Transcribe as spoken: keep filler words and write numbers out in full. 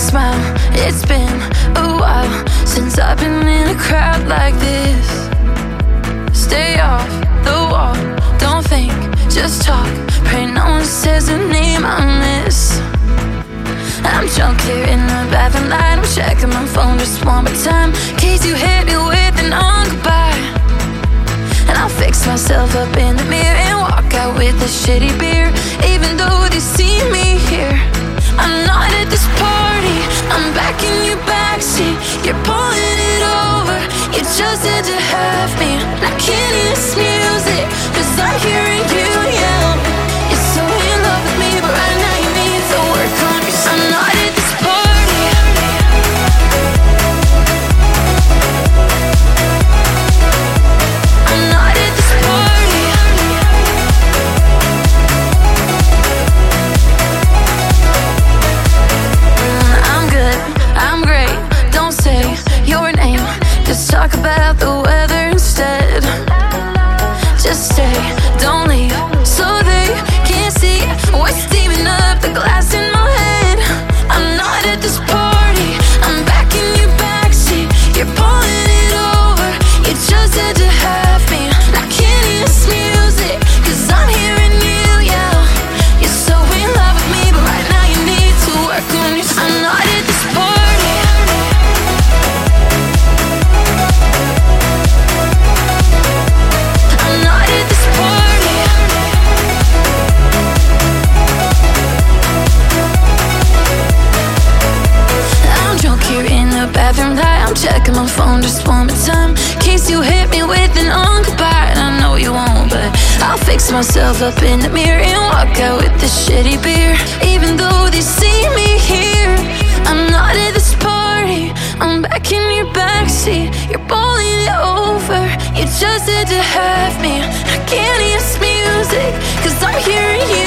smile. It's been a while since I've been in a crowd like this. Stay off the wall, don't think, just talk. Pray no one says the name I miss. I'm drunk here in the bathroom light. I'm checking my phone just one more time, in case you hit me with an on goodbye. And I'll fix myself up in the mirror and walk out with a shitty beer. Even though they see me here, I'm not at this party. I'm back in your backseat. You're pulling it over. You just had to have me. I can't hear this music, cause I'm hearing you yell. You're so in love with me, but right now you need to work on yourself. I'm not at this party. I'm not at this party. Mm, I'm good, I'm great. Don't say your name, just talk about the weather instead. Just stay, don't leave, so they can't see what's steaming up the glass in my head. I'm not at this party. I'm back in your backseat. You're pulling it over. You just had to have me. I can't hear this music, cause I'm hearing you yell. You're so in love with me, but right now you need to work on yourself. I'm not at this party. I'm not at this party. I'm drunk here in the bathroom light. I'm checking my phone just one more time, in case you hit me with an on goodbye. And I know you won't, but I'll fix myself up in the mirror and walk out with this shitty beer. Even though they see me here, I'm not at this party. I'm back in your backseat. You're pulling it over. You just had to have me. I can't hear this music, cause I'm hearing you